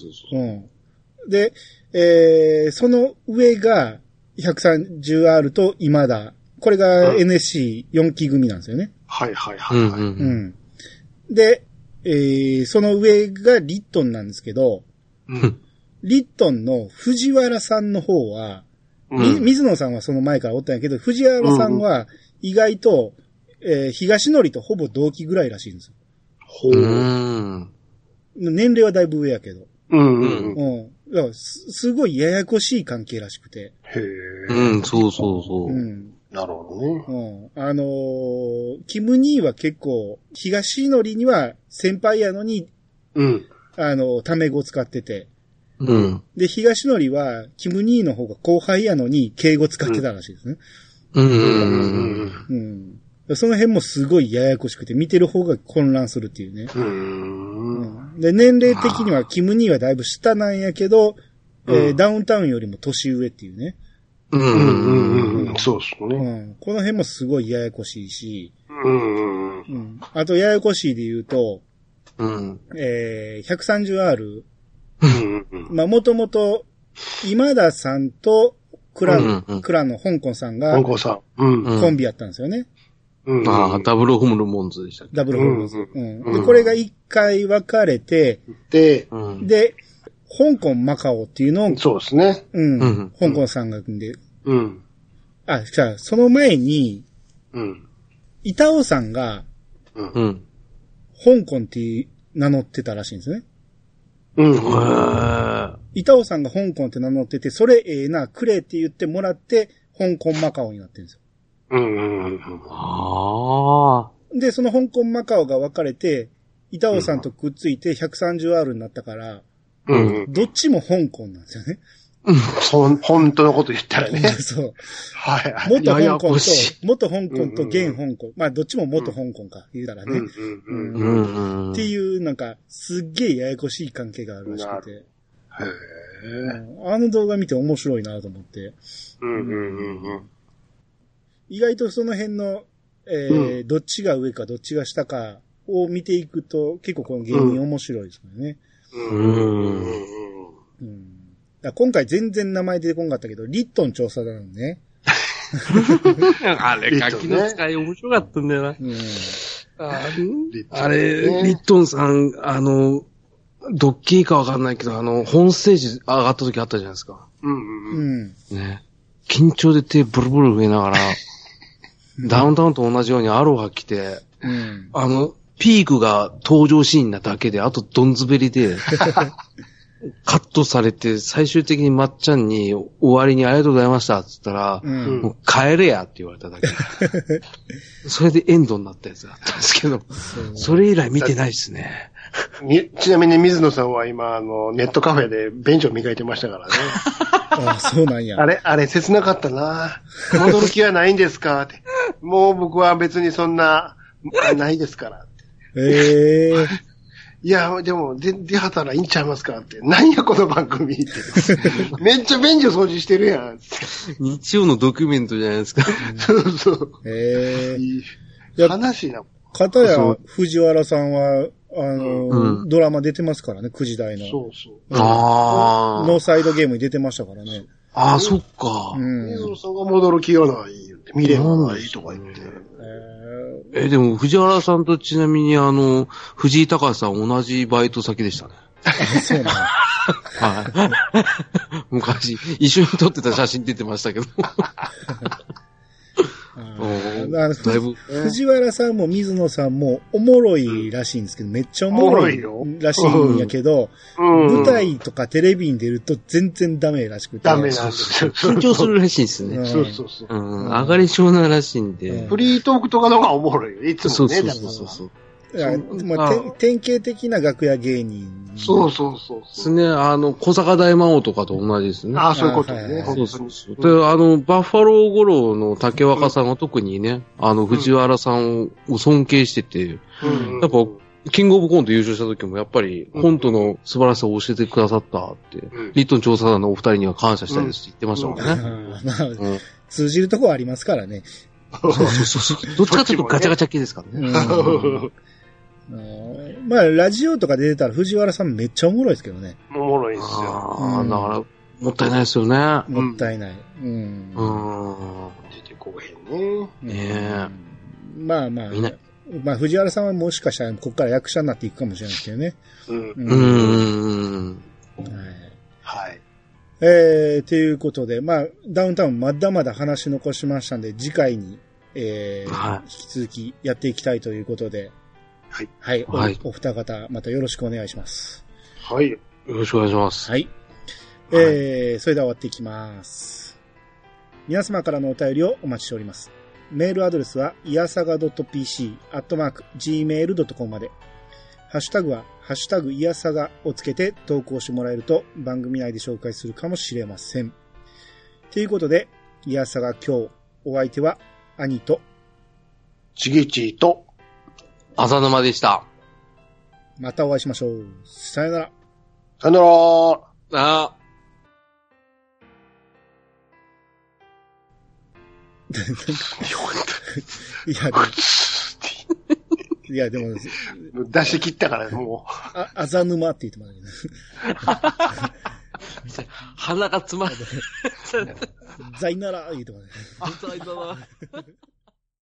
で、その上が 130R と今田。これが NSC4 期組なんですよね。 はいはいはい。 で、その上がリットンなんですけど、リットンの藤原さんの方は、水野さんはその前からおったんやけど、藤原さんは意外と、東則とほぼ同期ぐらいらしいんですよ。年齢はだいぶ上やけど。だからすごいややこしい関係らしくて。 そう。 なるほどね。キム兄は結構、東則には先輩やのに、タメ語使ってて。で、東則は、キム兄の方が後輩やのに、敬語使ってたらしいですね。その辺もすごいややこしくて、見てる方が混乱するっていうね。で、年齢的にはキム兄はだいぶ下なんやけど、ダウンタウンよりも年上っていうね。 そうですね。 この辺もすごいややこしいし、あとややこしいで言うと、130R、まあもともと、今田さんとクラの香港さんが、コンビやったんですよね。 ダブルホルモンズでしたっけ？ ダブルホルモンズ。で、これが一回分かれて、で、香港マカオっていうのを、 そうですね。 香港さんが組んで、じゃあ、その前に、板尾さんが、香港って名乗ってたらしいんですね。板尾さんが香港って名乗ってて、それええな、くれって言ってもらって、香港マカオになってるんですよ。で、その香港マカオが分かれて、板尾さんとくっついて 130R になったから、どっちも香港なんですよね。 本当のこと言ったらね。 そう。 はい。 元香港と現香港。まあ、どっちも元香港か、言うたらね。っていう、なんか、すっげえややこしい関係があるらしくて。あの動画見て面白いなと思って。意外とその辺の、どっちが上かどっちが下かを見ていくと、結構この芸人面白いですよね。今回全然名前出てこんかったけど、リットン調査だのね。 あれ、ガキの使い面白かったんだよな。あれ、リットンさん、ドッキリかわかんないけど、本ステージ上がった時あったじゃないですか。ね。緊張で手ブルブル増えながら、ダウンタウンと同じようにアロハ着て、ピークが登場シーンなだけで、あとドンズベリで、カットされて、最終的にまっちゃんに終わりにありがとうございましたって言ったら、もう帰れやって言われただけ。それでエンドになったやつだったんですけど、それ以来見てないですね。 ちなみに水野さんは今、ネットカフェで便所磨いてましたからね。 そうなんや。 あれ切なかったな。戻る気はないんですかって。もう僕は別にそんな、ないですから。いや、でも、出はったらいいんちゃいますかって。何やこの番組って。めっちゃ便所掃除してるやん。 日曜のドキュメントじゃないですか。 そうそう。悲しいな。 かたや藤原さんは、ドラマ出てますからね、9時台の。 そうそう。 ノーサイドゲームに出てましたからね。 そっか。 水野さんが戻る気はない言って、未練はないとか言って。 でも、藤原さんとちなみに藤井隆さん同じバイト先でしたね。 そうなの。 はい。昔、一緒に撮ってた写真出てましたけど。 だいぶ藤原さんも水野さんもおもろいらしいんですけど、めっちゃおもろいらしいんやけど、舞台とかテレビに出ると全然ダメらしくて。 ダメなんですよ。 緊張するらしいですね。 そうそうそう。 上がり症ならしいんで。 フリートークとかの方がおもろいよ。いつもね。 そう。 典型的な楽屋芸人。 そう。 ですね。小坂大魔王とかと同じですね。 そういうことね。 そう。で、バッファロー五郎の竹若さんが特にね、藤原さんを尊敬してて、やっぱ、キングオブコント優勝した時もやっぱり、コントの素晴らしさを教えてくださったって、リットン調査団のお二人には感謝したいですって言ってましたもんね。 通じるところありますからね。 そう。どっちかというとガチャガチャ系ですからね。 まあ、ラジオとかで出たら藤原さんめっちゃおもろいですけどね。 おもろいですよ。 だから、もったいないですよね。 もったいない。 出てこへんね。 まあ、藤原さんはもしかしたらここから役者になっていくかもしれないですけどね。 はい。 ということで、まあ、ダウンタウンまだまだ話残しましたんで、次回に、引き続きやっていきたいということで、はい。お二方、またよろしくお願いします。 はい。 よろしくお願いします。 はい。それでは終わっていきます。皆様からのお便りをお待ちしております。メールアドレスは、いやさが .pc@gmail.com まで。ハッシュタグは、ハッシュタグいやさがをつけて投稿してもらえると番組内で紹介するかもしれません。ということで、いやさが今日、お相手は、兄と、 ちぎちと、 浅沼でした。 またお会いしましょう。さよなら。 さよなら。 いや、でも、 出し切ったからもう。 あざ沼って言ってもらうけど。鼻が詰まる。 ザイナラ言ってもらう。 ザイナラ。